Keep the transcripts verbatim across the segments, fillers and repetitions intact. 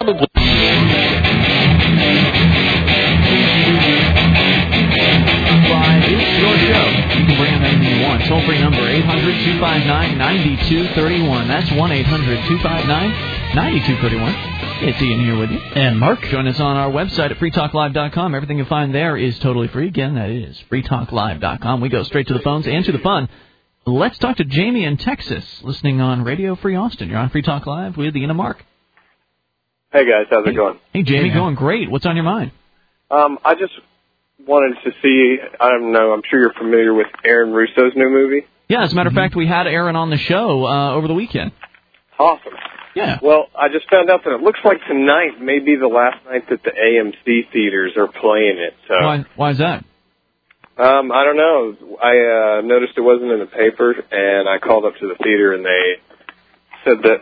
It's your show. You can bring up anything you want. Toll-free number, eight hundred two five nine nine two three one. That's one eight hundred two five nine nine two three one. It's Ian here with you. And Mark. Join us on our website at free talk live dot com. Everything you find there is totally free. Again, that is free talk live dot com. We go straight to the phones and to the fun. Let's talk to Jamie in Texas, listening on Radio Free Austin. You're on Free Talk Live with Ian and Mark. Hey, guys. How's it going? Hey, Jamie. Going great. What's on your mind? Um, I just wanted to see, I don't know, I'm sure you're familiar with Aaron Russo's new movie. Yeah, as a matter of fact, we had Aaron on the show uh, over the weekend. Awesome. Yeah. Well, I just found out that it looks like tonight may be the last night that the A M C theaters are playing it. So Why, why is that? Um, I don't know. I uh, noticed it wasn't in the paper, and I called up to the theater, and they said that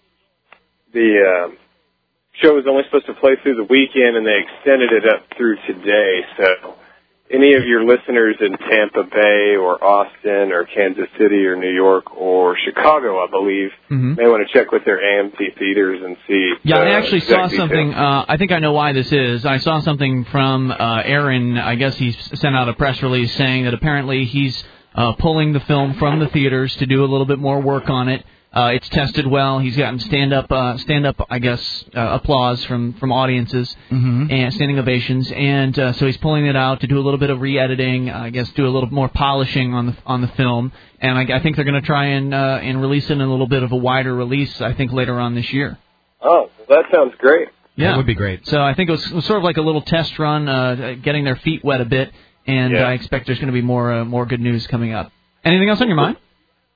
the uh, show was only supposed to play through the weekend, and they extended it up through today. So any of your listeners in Tampa Bay or Austin or Kansas City or New York or Chicago, I believe, mm-hmm. may want to check with their A M C theaters and see. Yeah, uh, I actually saw exact something. details. Uh, I think I know why this is. I saw something from uh, Aaron. I guess he sent out a press release saying that apparently he's uh, pulling the film from the theaters to do a little bit more work on it. Uh, it's tested well. He's gotten stand-up, uh, stand-up, I guess, uh, applause from, from audiences mm-hmm. and standing ovations, and uh, so he's pulling it out to do a little bit of re-editing. I guess do a little more polishing on the on the film, and I, I think they're going to try and uh, and release it in a little bit of a wider release. I think later on this year. Oh, well, that sounds great. Yeah, that would be great. So I think it was, it was sort of like a little test run, uh, getting their feet wet a bit, and yeah. I expect there's going to be more uh, more good news coming up. Anything else on your mind?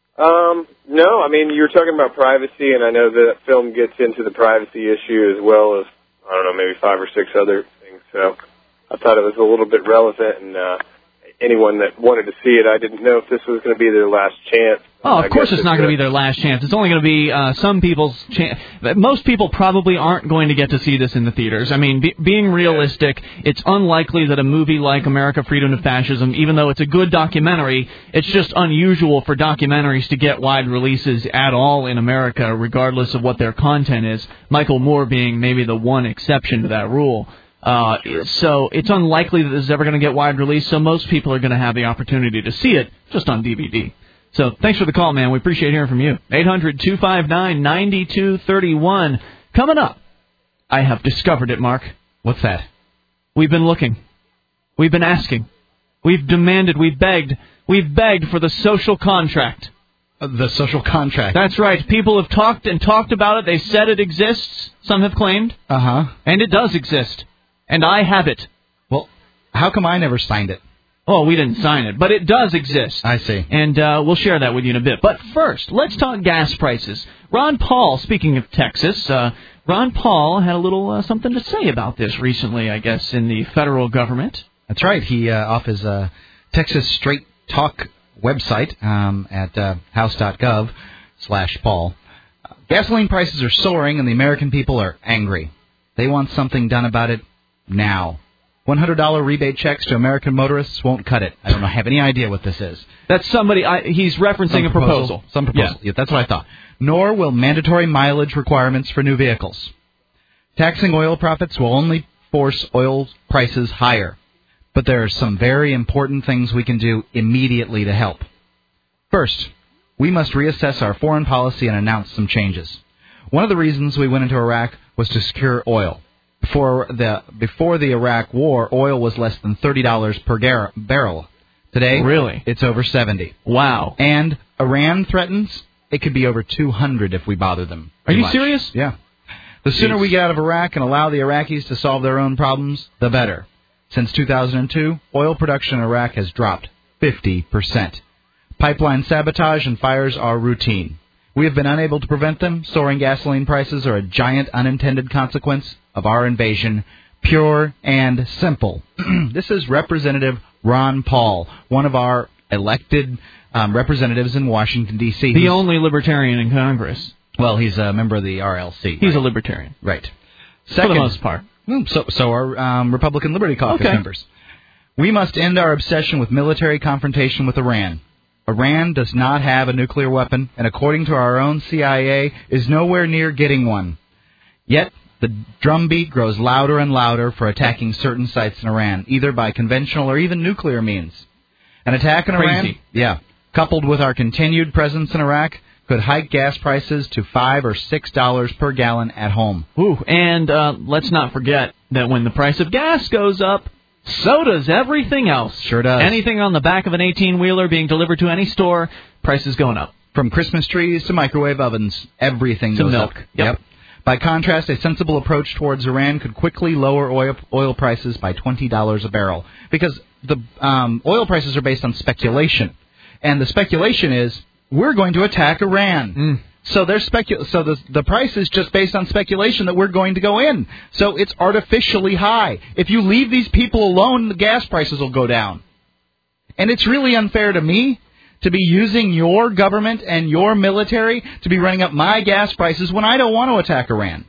Um, no, I mean, you were talking about privacy, and I know that film gets into the privacy issue as well as, I don't know, maybe five or six other things. So I thought it was a little bit relevant, and uh, anyone that wanted to see it, I didn't know if this was going to be their last chance. Oh, of I course guess it's not going to be their last chance. It's only going to be uh, some people's chance. Most people probably aren't going to get to see this in the theaters. I mean, be- being realistic, it's unlikely that a movie like America, Freedom to Fascism, even though it's a good documentary, it's just unusual for documentaries to get wide releases at all in America, regardless of what their content is, Michael Moore being maybe the one exception to that rule. Uh, so it's unlikely that this is ever going to get wide release, so most people are going to have the opportunity to see it just on D V D. So thanks for the call, man. We appreciate hearing from you. eight hundred two five nine nine two three one. Coming up, I have discovered it, Mark. What's that? We've been looking. We've been asking. We've demanded. We've begged. We've begged for the social contract. Uh, the social contract. That's right. People have talked and talked about it. They said it exists. Some have claimed. Uh-huh. And it does exist. And I have it. Well, how come I never signed it? Oh, we didn't sign it, but it does exist. I see. And uh, we'll share that with you in a bit. But first, let's talk gas prices. Ron Paul, speaking of Texas, uh, Ron Paul had a little uh, something to say about this recently, I guess, in the federal government. That's right. He, uh, off his uh, Texas Straight Talk website um, at uh, house.gov slash Paul. Uh, gasoline prices are soaring and the American people are angry. They want something done about it now. one hundred dollars rebate checks to American motorists won't cut it. I don't know, have any idea what this is. That's somebody, I, he's referencing Some a proposal. proposal. Some proposal. Yeah. yeah, that's what I thought. Nor will mandatory mileage requirements for new vehicles. Taxing oil profits will only force oil prices higher. But there are some very important things we can do immediately to help. First, we must reassess our foreign policy and announce some changes. One of the reasons we went into Iraq was to secure oil. Before the before the Iraq War, oil was less than thirty dollars per gar- barrel. Today, really, it's over seventy. Wow! And Iran threatens it could be over two hundred if we bother them. Are you much. serious? Yeah. The sooner Jeez. we get out of Iraq and allow the Iraqis to solve their own problems, the better. Since two thousand two, oil production in Iraq has dropped fifty percent. Pipeline sabotage and fires are routine. We have been unable to prevent them. Soaring gasoline prices are a giant unintended consequence of our invasion, pure and simple. This is Representative Ron Paul, one of our elected um, representatives in Washington, D C The he's, only libertarian in Congress. Well, he's a member of the R L C. He's right? a libertarian. Right. Second, for the most part. So, so are um, Republican Liberty Caucus okay. members. We must end our obsession with military confrontation with Iran. Iran does not have a nuclear weapon, and according to our own C I A, is nowhere near getting one. Yet, The drumbeat grows louder and louder for attacking certain sites in Iran, either by conventional or even nuclear means. An attack in Crazy. Iran, yeah, coupled with our continued presence in Iraq, could hike gas prices to five or six dollars per gallon at home. Ooh, and uh, let's not forget that when the price of gas goes up, so does everything else. Sure does. Anything on the back of an eighteen-wheeler being delivered to any store, prices going up. From Christmas trees to microwave ovens, everything to goes milk. up. Yep. yep. By contrast, a sensible approach towards Iran could quickly lower oil, oil prices by twenty dollars a barrel, because the um, oil prices are based on speculation, and the speculation is we're going to attack Iran. Mm. So there's specu- So the the price is just based on speculation that we're going to go in. So it's artificially high. If you leave these people alone, the gas prices will go down. And it's really unfair to me to be using your government and your military to be running up my gas prices when I don't want to attack Iran.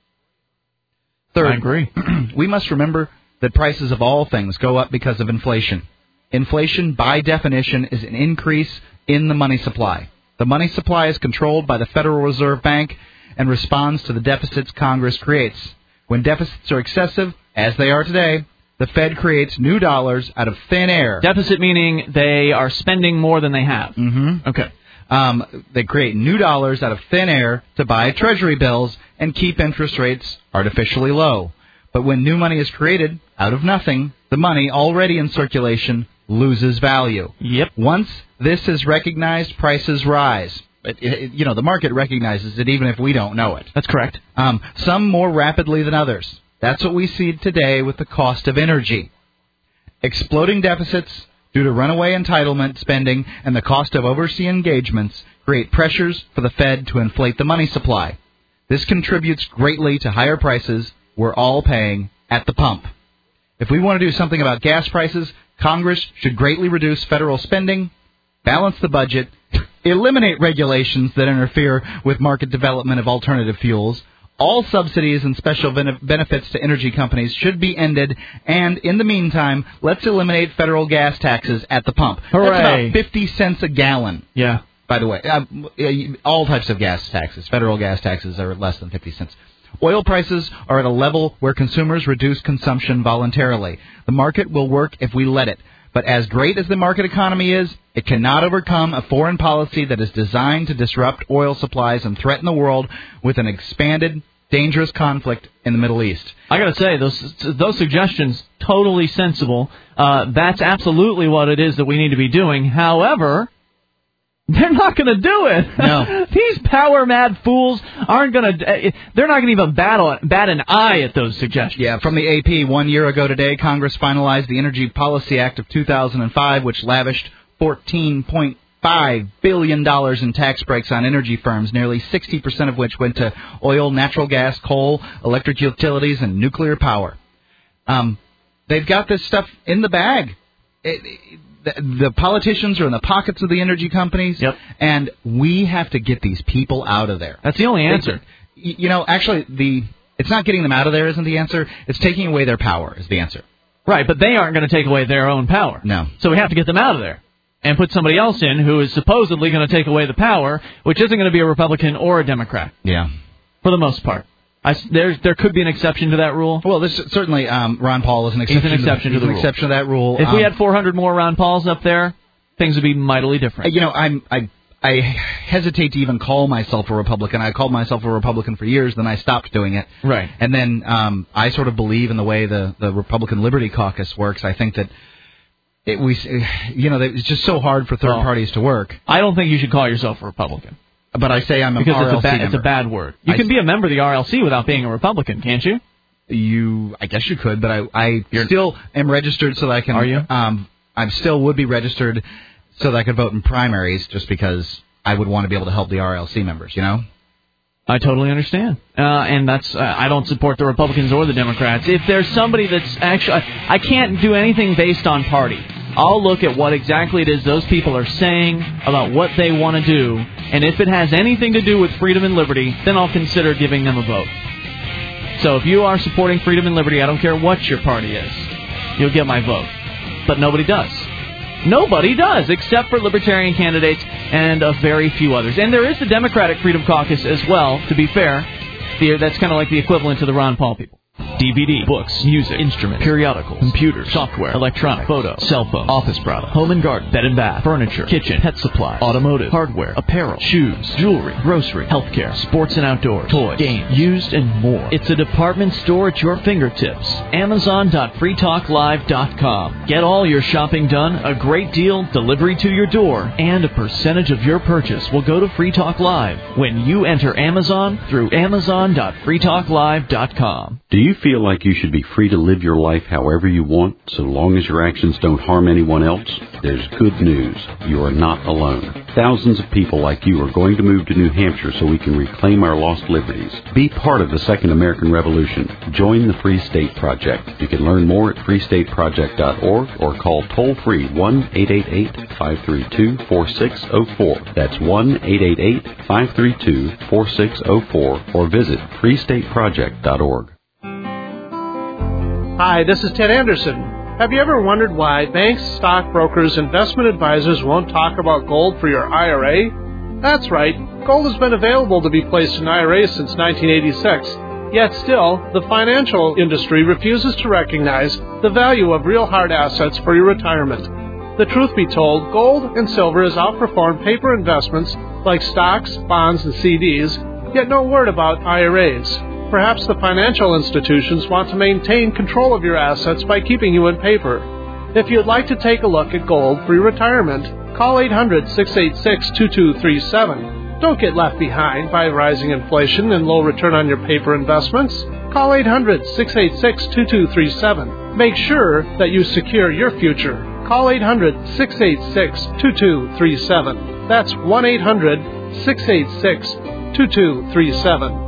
Third, I agree. We must remember that prices of all things go up because of inflation. Inflation, by definition, is an increase in the money supply. The money supply is controlled by the Federal Reserve Bank and responds to the deficits Congress creates. When deficits are excessive, as they are today, the Fed creates new dollars out of thin air. Deficit meaning they are spending more than they have. Mm-hmm. Okay. Um, they create new dollars out of thin air to buy Treasury bills and keep interest rates artificially low. But when new money is created out of nothing, the money already in circulation loses value. Yep. Once this is recognized, prices rise. It, it, you know, the market recognizes it even if we don't know it. That's correct. Um, some more rapidly than others. That's what we see today with the cost of energy. Exploding deficits due to runaway entitlement spending and the cost of overseas engagements create pressures for the Fed to inflate the money supply. This contributes greatly to higher prices we're all paying at the pump. If we want to do something about gas prices, Congress should greatly reduce federal spending, balance the budget, eliminate regulations that interfere with market development of alternative fuels. All subsidies and special benefits to energy companies should be ended, and in the meantime, let's eliminate federal gas taxes at the pump. Hooray. That's about fifty cents a gallon. Yeah. By the way, uh, all types of gas taxes, federal gas taxes are less than fifty cents. Oil prices are at a level where consumers reduce consumption voluntarily. The market will work if we let it. But as great as the market economy is, it cannot overcome a foreign policy that is designed to disrupt oil supplies and threaten the world with an expanded, dangerous conflict in the Middle East. I got to say, those those suggestions, totally sensible. Uh, that's absolutely what it is that we need to be doing. However, they're not going to do it. No. These power-mad fools aren't going to... They're not going to even battle, bat an eye at those suggestions. Yeah, from the A P, one year ago today, Congress finalized the Energy Policy Act of two thousand five, which lavished fourteen point five billion dollars in tax breaks on energy firms, nearly sixty percent of which went to oil, natural gas, coal, electric utilities, and nuclear power. Um, they've got this stuff in the bag. It, it, The, the politicians are in the pockets of the energy companies, yep. and we have to get these people out of there. That's the only answer. They, you know, actually, the it's not getting them out of there isn't the answer. It's taking away their power is the answer. Right, but they aren't going to take away their own power. No. So we have to get them out of there and put somebody else in who is supposedly going to take away the power, which isn't going to be a Republican or a Democrat. Yeah. For the most part. I, there, there could be an exception to that rule. Well, this certainly um, Ron Paul is an exception. He's an exception to, to the an rule. exception to that rule. If um, we had four hundred more Ron Pauls up there, things would be mightily different. You know, I'm I I hesitate to even call myself a Republican. I called myself a Republican for years, then I stopped doing it. Right. And then um, I sort of believe in the way the the Republican Liberty Caucus works. I think that it we you know it's just so hard for third well, parties to work. I don't think you should call yourself a Republican. But I say I'm a because R L C it's a, ba- member. it's a bad word. You I can be a member of the R L C without being a Republican, can't you? You, I guess you could, but I, I still am registered so that I can. Are you? Um, I still would be registered so that I could vote in primaries, just because I would want to be able to help the R L C members. You know. I totally understand, uh, and that's uh, I don't support the Republicans or the Democrats. If there's somebody that's actually, I can't do anything based on party. I'll look at what exactly it is those people are saying about what they want to do, and if it has anything to do with freedom and liberty, then I'll consider giving them a vote. So if you are supporting freedom and liberty, I don't care what your party is, you'll get my vote. But nobody does. Nobody does, except for libertarian candidates and a very few others. And there is the Democratic Freedom Caucus as well, to be fair. The, that's kind of like the equivalent to the Ron Paul people. D V D, books, music, instruments, periodicals, computers, software, electronic, photo, cell phone, office product, home and garden, bed and bath, furniture, kitchen, pet supply, automotive, hardware, apparel, shoes, jewelry, grocery, healthcare, sports and outdoors, toys, games, used, and more. It's a department store at your fingertips. Amazon dot free talk live dot com. Get all your shopping done, a great deal, delivery to your door, and a percentage of your purchase will go to Free Talk Live when you enter Amazon through Amazon dot free talk live dot com. Do you feel like you should be free to live your life however you want, so long as your actions don't harm anyone else? There's good news. You are not alone. Thousands of people like you are going to move to New Hampshire so we can reclaim our lost liberties. Be part of the Second American Revolution. Join the Free State Project. You can learn more at free state project dot org or call toll-free one eight eight eight, five three two, four six zero four. That's one eight eight eight, five three two, four six zero four or visit free state project dot org. Hi, this is Ted Anderson. Have you ever wondered why banks, stockbrokers, investment advisors won't talk about gold for your I R A? That's right. Gold has been available to be placed in I R As since nineteen eighty-six. Yet still, the financial industry refuses to recognize the value of real hard assets for your retirement. The truth be told, gold and silver has outperformed paper investments like stocks, bonds, and C Ds, yet no word about I R As. Perhaps the financial institutions want to maintain control of your assets by keeping you in paper. If you'd like to take a look at gold for your retirement, call eight hundred, six eight six, two two three seven. Don't get left behind by rising inflation and low return on your paper investments. Call eight hundred, six eight six, two two three seven. Make sure that you secure your future. Call eight hundred, six eight six, two two three seven. That's one eight hundred, six eight six, two two three seven.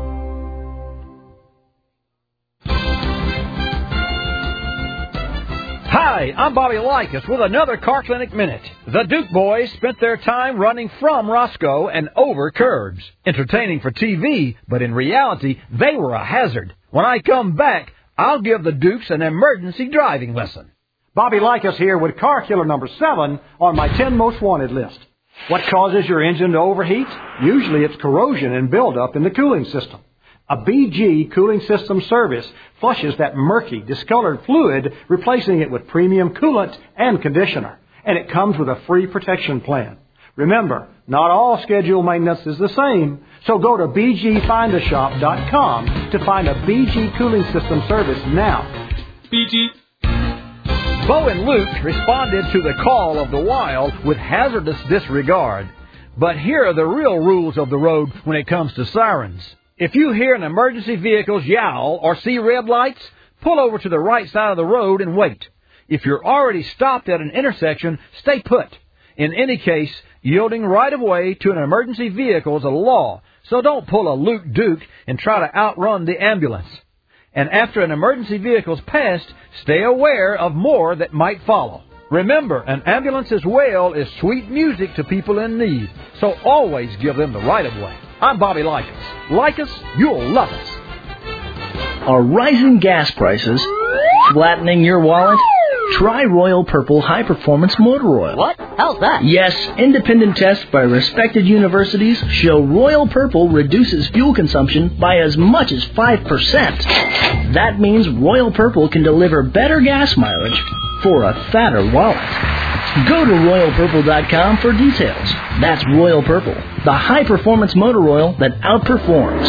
Hi, I'm Bobby Likas with another Car Clinic Minute. The Duke boys spent their time running from Roscoe and over curbs. Entertaining for T V, but in reality, they were a hazard. When I come back, I'll give the Dukes an emergency driving lesson. Bobby Likas here with car killer number seven on my ten most wanted list. What causes your engine to overheat? Usually it's corrosion and buildup in the cooling system. A B G cooling system service flushes that murky, discolored fluid, replacing it with premium coolant and conditioner. And it comes with a free protection plan. Remember, not all scheduled maintenance is the same, so go to b g find a shop dot com to find a B G cooling system service now. B G. Bo and Luke responded to the call of the wild with hazardous disregard. But here are the real rules of the road when it comes to sirens. If you hear an emergency vehicle's yowl or see red lights, pull over to the right side of the road and wait. If you're already stopped at an intersection, stay put. In any case, yielding right-of-way to an emergency vehicle is a law, so don't pull a Luke Duke and try to outrun the ambulance. And after an emergency vehicle's passed, stay aware of more that might follow. Remember, an ambulance's wail is sweet music to people in need, so always give them the right-of-way. I'm Bobby Likas. Like us, you'll love us. Are rising gas prices flattening your wallet? Try Royal Purple High Performance Motor Oil. What? How's that? Yes, independent tests by respected universities show Royal Purple reduces fuel consumption by as much as five percent. That means Royal Purple can deliver better gas mileage for a fatter wallet. Go to royal purple dot com for details. That's Royal Purple, the high-performance motor oil that outperforms.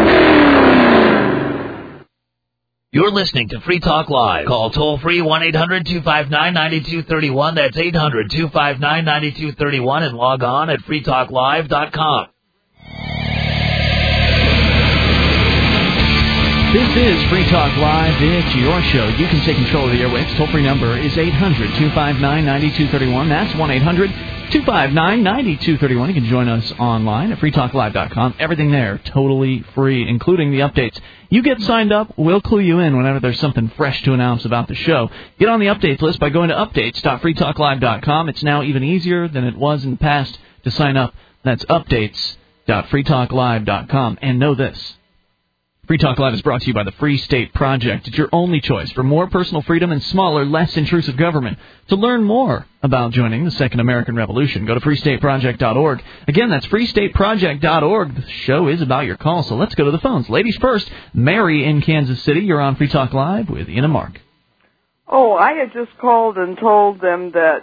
You're listening to Free Talk Live. Call toll-free one eight hundred, two five nine, nine two three one. That's eight hundred, two five nine, nine two three one and log on at free talk live dot com. This is Free Talk Live. It's your show. You can take control of the airwaves. Toll-free number is eight hundred, two five nine, nine two three one. That's one eight hundred, two five nine, nine two three one. You can join us online at free talk live dot com. Everything there, totally free, including the updates. You get signed up, we'll clue you in whenever there's something fresh to announce about the show. Get on the updates list by going to updates dot free talk live dot com. It's now even easier than it was in the past to sign up. That's updates dot free talk live dot com. And know this. Free Talk Live is brought to you by the Free State Project. It's your only choice for more personal freedom and smaller, less intrusive government. To learn more about joining the Second American Revolution, go to free state project dot org. Again, that's free state project dot org. The show is about your call, so let's go to the phones. Ladies first, Mary in Kansas City. You're on Free Talk Live with Ian and Mark. Oh, I had just called and told them that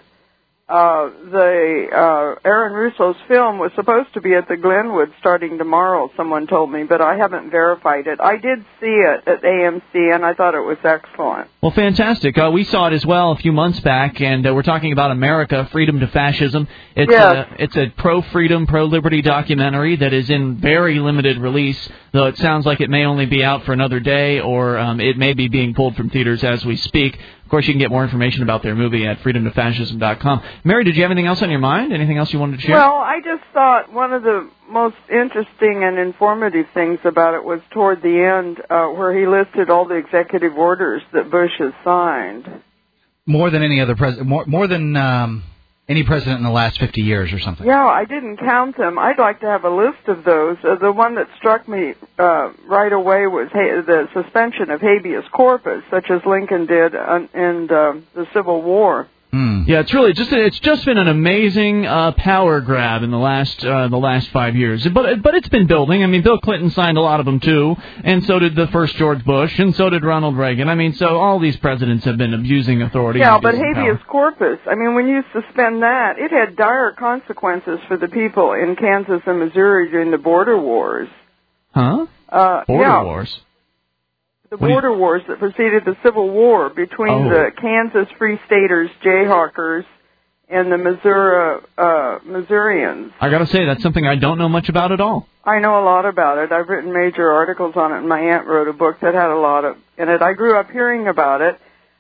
Uh, the uh, Aaron Russo's film was supposed to be at the Glenwood starting tomorrow, someone told me, but I haven't verified it. I did see it at A M C, and I thought it was excellent. Well, fantastic. Uh, we saw it as well a few months back, and uh, we're talking about America, Freedom to Fascism. It's, yes. a, it's a pro-freedom, pro-liberty documentary that is in very limited release, though it sounds like it may only be out for another day, or um, it may be being pulled from theaters as we speak. Of course, you can get more information about their movie at freedom to fascism dot com. Mary, did you have anything else on your mind? Anything else you wanted to share? Well, I just thought one of the most interesting and informative things about it was toward the end uh, where he listed all the executive orders that Bush has signed. More than any other president, more, more than um, any president in the last fifty years or something. Yeah, I didn't count them. I'd like to have a list of those. Uh, the one that struck me uh, right away was ha- the suspension of habeas corpus, such as Lincoln did uh, in uh, the Civil War. Mm. Yeah, it's really just it's just been an amazing uh, power grab in the last uh, the last five years. But but it's been building. I mean, Bill Clinton signed a lot of them too, and so did the first George Bush, and so did Ronald Reagan. I mean, so all these presidents have been abusing authority. Yeah, and but abusing habeas power. corpus. I mean, when you suspend that, it had dire consequences for the people in Kansas and Missouri during the border wars. Huh? Uh, border yeah. wars. The border you... wars that preceded the Civil War between oh. the Kansas Free Staters, Jayhawkers, and the Missouri uh, Missourians. I got to say, that's something I don't know much about at all. I know a lot about it. I've written major articles on it, and my aunt wrote a book that had a lot of in it. I grew up hearing about it.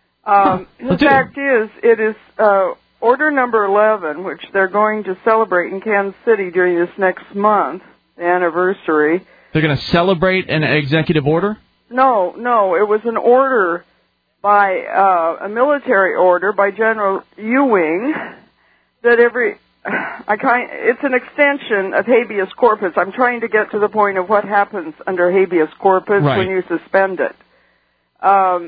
Um, huh. The fact is, it is uh, Order Number eleven, which they're going to celebrate in Kansas City during this next month, the anniversary. They're going to celebrate an executive order? No, no, it was an order by uh, a military order by General Ewing that every I kind it's an extension of habeas corpus. I'm trying to get to the point of what happens under habeas corpus right. when you suspend it. Um,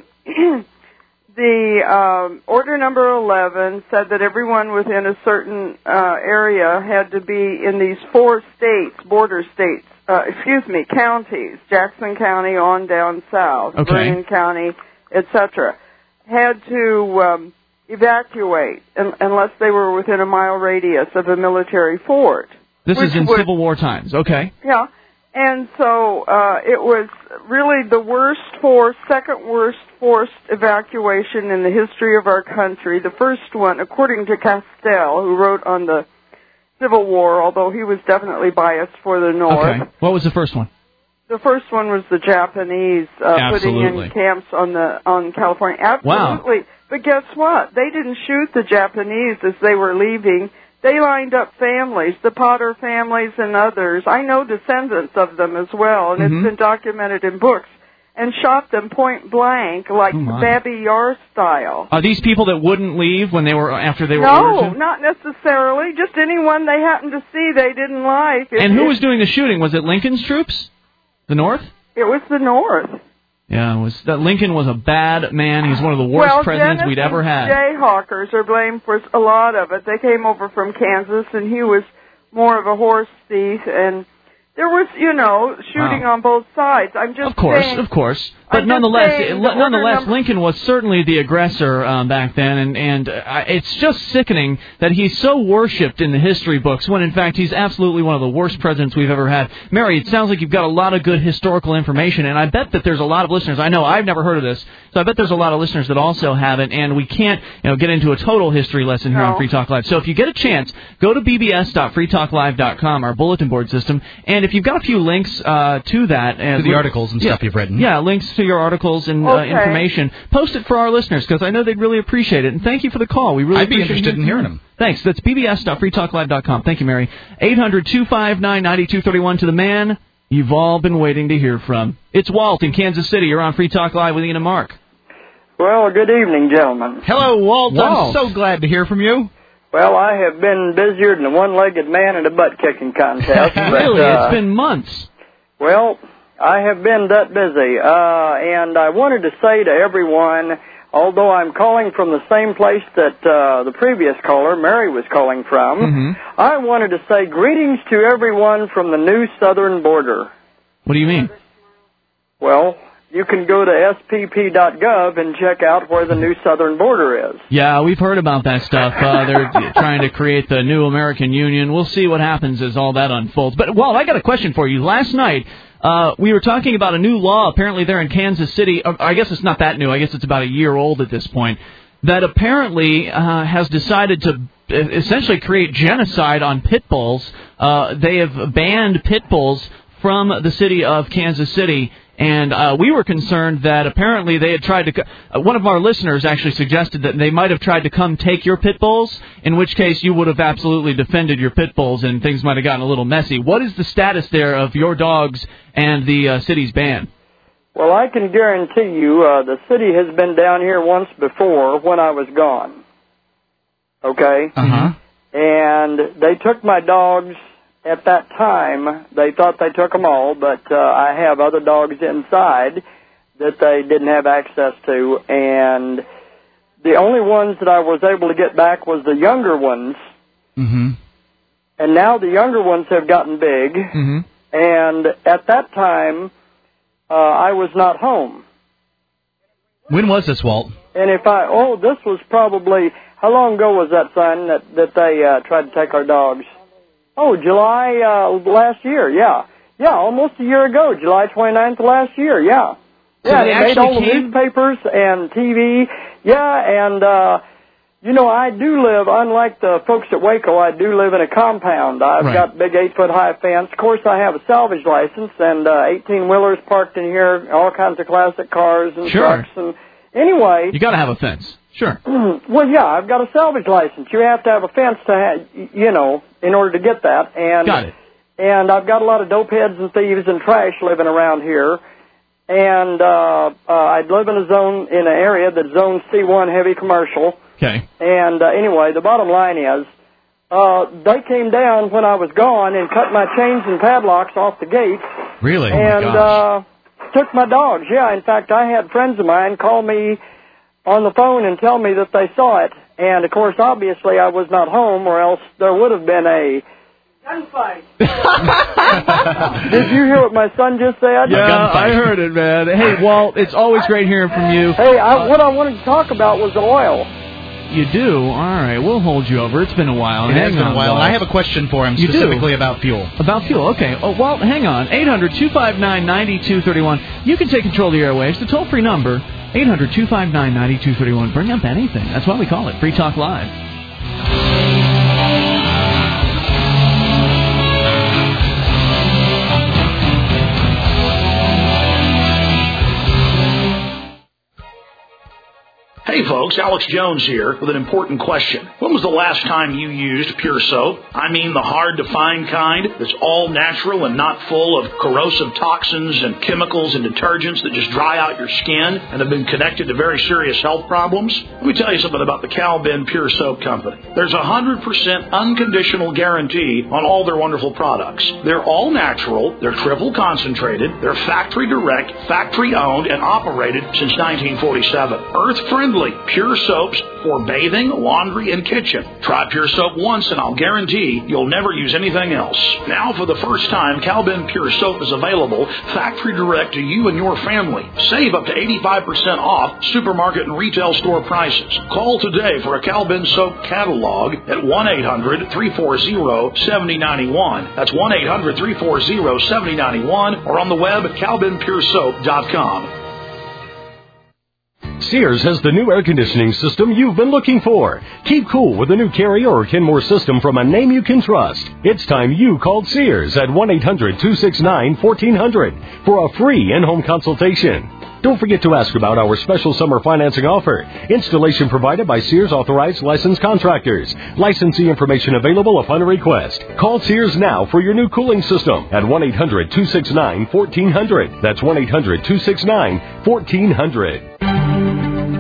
the um, order number eleven said that everyone within a certain uh, area had to be in these four states, border states. Uh, excuse me, counties, Jackson County on down south, okay. Vernon County, et cetera, had to um, evacuate un- unless they were within a mile radius of a military fort. This is in would, Civil War times, okay. Yeah, and so uh, it was really the worst forced, second worst forced evacuation in the history of our country. The first one, according to Castell, who wrote on the Civil War, although he was definitely biased for the North. Okay. What was the first one? The first one was the Japanese uh, putting in camps on the on California. Absolutely. Wow. But guess what? They didn't shoot the Japanese as they were leaving. They lined up families, the Potter families and others. I know descendants of them as well, and mm-hmm. it's been documented in books. And shot them point blank, like oh Babi Yar style. Are these people that wouldn't leave when they were after they were no, ordered to? No, not necessarily. Just anyone they happened to see they didn't like. It, and who it, was doing the shooting? Was it Lincoln's troops? The North? It was the North. Yeah, it was. That Lincoln was a bad man. He was one of the worst well, presidents Dennis we'd ever had. Jayhawkers are blamed for a lot of it. They came over from Kansas, and he was more of a horse thief and. There was, you know, shooting wow. on both sides. I'm just Of course, saying, of course. But I'm nonetheless, saying, it, nonetheless, number... Lincoln was certainly the aggressor um, back then, and, and uh, it's just sickening that he's so worshipped in the history books when, in fact, he's absolutely one of the worst presidents we've ever had. Mary, it sounds like you've got a lot of good historical information, and I bet that there's a lot of listeners. I know I've never heard of this, so I bet there's a lot of listeners that also haven't, and we can't, you know, get into a total history lesson here no. on Free Talk Live. So if you get a chance, go to b b s dot free talk live dot com, our bulletin board system, and if you've got a few links Uh, to that. Uh, to the articles and yeah, stuff you've written. Yeah, links to your articles and okay. uh, information. Post it for our listeners, because I know they'd really appreciate it. And thank you for the call. We really I'd be appreciate interested in hearing them. Thanks. That's b b s dot free talk live dot com. Thank you, Mary. eight hundred two five nine nine two three one to the man you've all been waiting to hear from. It's Walt in Kansas City. You're on Free Talk Live with Ian and Mark. Well, good evening, gentlemen. Hello, Walt. Walt. I'm so glad to hear from you. Well, I have been busier than a one-legged man in a butt-kicking contest. Really? But, uh, it's been months. Well, I have been that busy, uh, and I wanted to say to everyone, although I'm calling from the same place that uh, the previous caller, Mary, was calling from, Mm-hmm. I wanted to say greetings to everyone from the new southern border. What do you mean? Well, you can go to S P P dot gov and check out where the new southern border is. Yeah, we've heard about that stuff. Uh, they're trying to create the new American Union. We'll see what happens as all that unfolds. But, Walt, I got a question for you. Last night, uh, we were talking about a new law, apparently there in Kansas City. I guess it's not that new. I guess it's about a year old at this point, that apparently uh, has decided to essentially create genocide on pit bulls. Uh, they have banned pit bulls from the city of Kansas City. And uh, we were concerned that apparently they had tried to... Uh, one of our listeners actually suggested that they might have tried to come take your pit bulls, in which case you would have absolutely defended your pit bulls and things might have gotten a little messy. What is the status there of your dogs and the uh, city's ban? Well, I can guarantee you uh, the city has been down here once before when I was gone. Okay? Uh-huh. And they took my dogs... At that time, they thought they took them all, but uh, I have other dogs inside that they didn't have access to, and the only ones that I was able to get back was the younger ones, Mm-hmm. and now the younger ones have gotten big, Mm-hmm. and at that time, uh, I was not home. When was this, Walt? And if I, oh, this was probably, how long ago was that, son, that, that they uh, tried to take our dogs? Oh, July uh, last year, yeah. Yeah, almost a year ago, July twenty-ninth of last year, yeah. So yeah, they they made all the came? newspapers and T V, yeah, and, uh, you know, I do live, unlike the folks at Waco, I do live in a compound. I've Right. got big eight-foot-high fence. Of course, I have a salvage license and uh, eighteen-wheelers parked in here, all kinds of classic cars and Sure. trucks. And anyway... You got to have a fence. Sure. Well, yeah, I've got a salvage license. You have to have a fence to have, you know, in order to get that. And, Got it. And I've got a lot of dope heads and thieves and trash living around here. And uh, uh, I live in a zone, in an area that's zone C one heavy commercial. Okay. And uh, anyway, the bottom line is, uh, they came down when I was gone and cut my chains and padlocks off the gate. Really? And oh my gosh. uh, took my dogs. Yeah, in fact, I had friends of mine call me on the phone and tell me that they saw it. And, of course, obviously I was not home, or else there would have been a gunfight. Did you hear what my son just said? Yeah, I heard it, man. Hey, Walt, it's always great hearing from you. Hey, I, what I wanted to talk about was the oil. You do? All right, we'll hold you over. It's been a while. It hang has been on, a while, Walt. and I have a question for him You do? specifically about fuel. About fuel, okay. Oh, Walt, hang on. eight hundred two five nine nine two three one. You can take control of the airwaves. The toll-free number, eight hundred two five nine nine two three one. Bring up anything. That's why we call it Free Talk Live. Hey folks, Alex Jones here with an important question. When was the last time you used Pure Soap? I mean the hard-to-find kind that's all natural and not full of corrosive toxins and chemicals and detergents that just dry out your skin and have been connected to very serious health problems? Let me tell you something about the Cal-Ben Pure Soap Company. There's a one hundred percent unconditional guarantee on all their wonderful products. They're all natural, they're triple concentrated, they're factory direct, factory owned, and operated since nineteen forty-seven. Earth-friendly. Pure soaps for bathing, laundry, and kitchen. Try Pure Soap once and I'll guarantee you'll never use anything else. Now for the first time, Cal-Ben Pure Soap is available factory direct to you and your family. Save up to eighty-five percent off supermarket and retail store prices. Call today for a Cal-Ben Soap catalog at one eight hundred three four zero seven zero nine one. That's one eight hundred three four zero seven zero nine one or on the web at cal ben pure soap dot com. Sears has the new air conditioning system you've been looking for. Keep cool with a new Carrier or Kenmore system from a name you can trust. It's time you called Sears at one eight hundred two six nine one four zero zero for a free in-home consultation. Don't forget to ask about our special summer financing offer. Installation provided by Sears Authorized Licensed Contractors. Licensee information available upon request. Call Sears now for your new cooling system at one eight hundred two six nine one four zero zero. That's one eight hundred two six nine one four zero zero.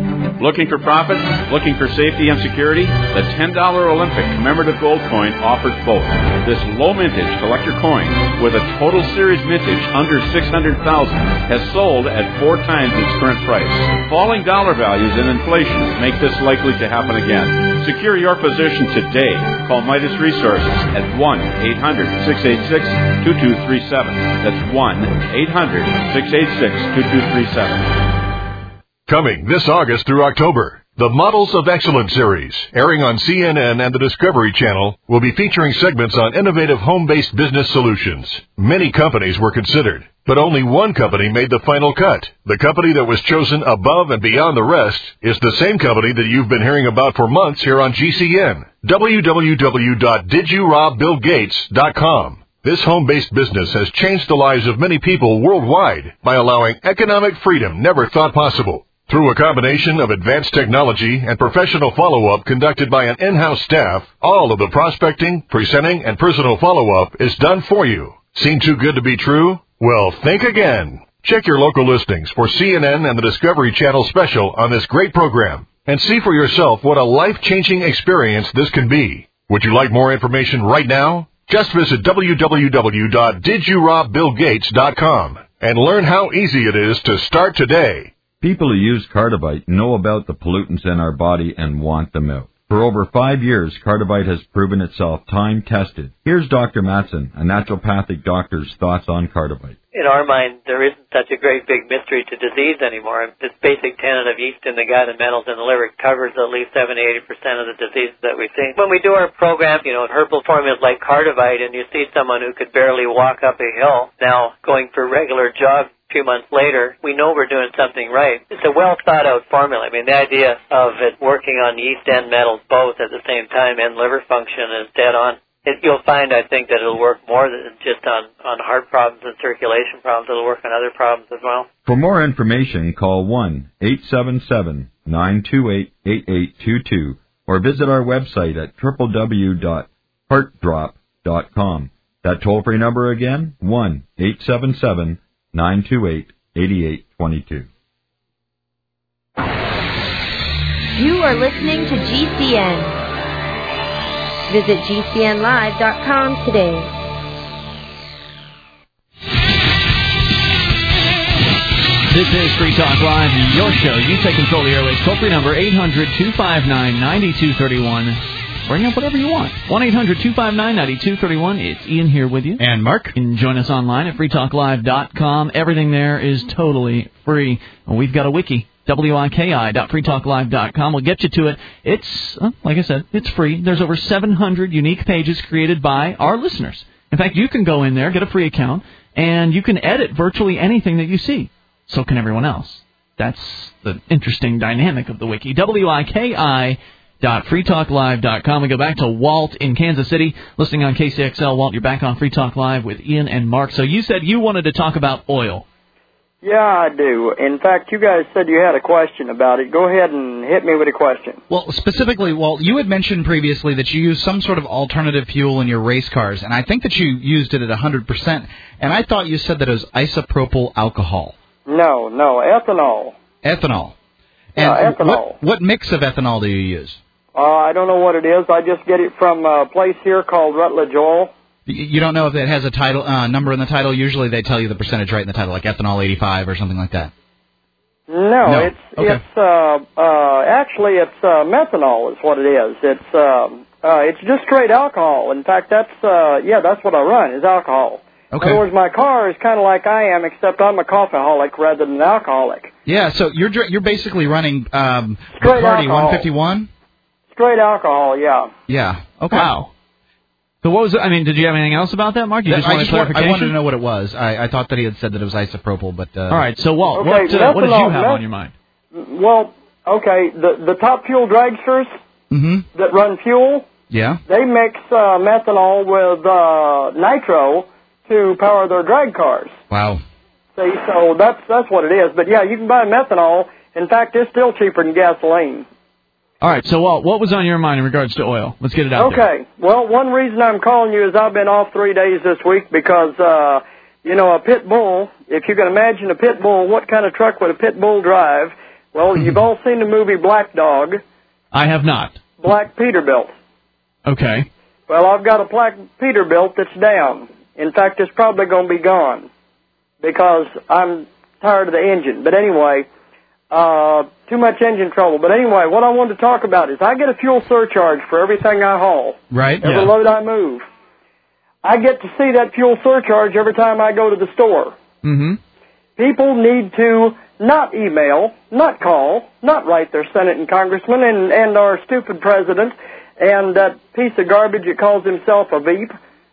Looking for profits? Looking for safety and security? The ten dollar Olympic commemorative gold coin offers both. This low mintage collector coin, with a total series mintage under six hundred thousand dollars, has sold at four times its current price. Falling dollar values and inflation make this likely to happen again. Secure your position today. Call Midas Resources at one eight hundred six eight six two two three seven. That's one eight hundred six eight six two two three seven. Coming this August through October, the Models of Excellence series, airing on C N N and the Discovery Channel, will be featuring segments on innovative home-based business solutions. Many companies were considered, but only one company made the final cut. The company that was chosen above and beyond the rest is the same company that you've been hearing about for months here on G C N. w w w dot did you rob bill gates dot com. This home-based business has changed the lives of many people worldwide by allowing economic freedom never thought possible. Through a combination of advanced technology and professional follow-up conducted by an in-house staff, all of the prospecting, presenting, and personal follow-up is done for you. Seem too good to be true? Well, think again. Check your local listings for C N N and the Discovery Channel special on this great program and see for yourself what a life-changing experience this can be. Would you like more information right now? Just visit w w w dot did you rob bill gates dot com and learn how easy it is to start today. People who use Cardivite know about the pollutants in our body and want them out. For over five years, Cardivite has proven itself time-tested. Here's Doctor Matson, a naturopathic doctor's thoughts on Cardivite. In our mind, there isn't such a great big mystery to disease anymore. This basic tenet of yeast in the gut and metals in the liver covers at least seventy to eighty percent of the diseases that we see. When we do our program, you know, herbal formulas like Cardivite, and you see someone who could barely walk up a hill now going for regular jogs, a few months later, we know we're doing something right. It's a well-thought-out formula. I mean, the idea of it working on yeast and metals both at the same time and liver function is dead on. It, you'll find, I think, that it'll work more than just on, on heart problems and circulation problems. It'll work on other problems as well. For more information, call one eight seven seven nine two eight eight eight two two or visit our website at w w w dot heart drop dot com. That toll-free number again, one eight seven seven nine two eight eight eight two two. You are listening to G C N. Visit G C N live dot com today. This is Free Talk Live, your show. You take control of the airwaves. Toll-free number eight hundred two five nine nine two three one. Bring up whatever you want. one eight hundred two five nine nine two three one. It's Ian here with you. And Mark. You can join us online at free talk live dot com. Everything there is totally free. We've got a wiki. wiki dot free talk live dot com will get you to it. It's, uh, like I said, it's free. There's over seven hundred unique pages created by our listeners. In fact, you can go in there, get a free account, and you can edit virtually anything that you see. So can everyone else. That's the interesting dynamic of the wiki. wiki dot free talk live dot com. We go back to Walt in Kansas City, listening on K C X L. Walt, you're back on Free Talk Live with Ian and Mark. So you said you wanted to talk about oil. Yeah, I do. In fact, you guys said you had a question about it. Go ahead and hit me with a question. Well, specifically, Walt, you had mentioned previously that you use some sort of alternative fuel in your race cars, and I think that you used it at one hundred percent, and I thought you said that it was isopropyl alcohol. No, no, ethanol. Ethanol. And Yeah, ethanol. What, what mix of ethanol do you use? Uh, I don't know what it is. I just get it from a place here called Rutledge Oil. You don't know if it has a title uh, number in the title? Usually they tell you the percentage right in the title, like ethanol eighty-five or something like that. No, No. it's Okay. it's uh, uh, actually it's uh, methanol is what it is. It's um, uh, it's just straight alcohol. In fact, that's uh, yeah, that's what I run is alcohol. Okay. In other words, my car is kind of like I am, except I'm a coffeeholic rather than an alcoholic. Yeah, so you're dr- you're basically running um, Straight Bacardi alcohol. one fifty-one? Straight alcohol, yeah. Yeah. Okay. Wow. So what was it? I mean, did you have anything else about that, Mark? You That- just I, wanted just want, I clarification? wanted to know what it was. I, I thought that he had said that it was isopropyl, but... Uh, All right, so Walt, Okay, what, uh, what did you methanol- have met- on your mind? Well, okay, the the top fuel dragsters Mm-hmm. that run fuel, Yeah. they mix uh, methanol with uh, nitro to power their drag cars. Wow. See, so that's that's what it is. But yeah, you can buy methanol. In fact, it's still cheaper than gasoline. All right, so Walt, what was on your mind in regards to oil? Let's get it out there. Okay. Well, one reason I'm calling you is I've been off three days this week because, uh, you know, a pit bull, if you can imagine a pit bull, what kind of truck would a pit bull drive Well, you've all seen the movie Black Dog. I have not. Black Peterbilt. Okay. Well, I've got a Black Peterbilt that's down. In fact, it's probably going to be gone because I'm tired of the engine. But anyway, uh, too much engine trouble. But anyway, what I wanted to talk about is I get a fuel surcharge for everything I haul. Right. Every Yeah. load I move. I get to see that fuel surcharge every time I go to the store. Mm-hmm. People need to not email, not call, not write their Senate and Congressman and, and our stupid president and that piece of garbage that calls himself a Veep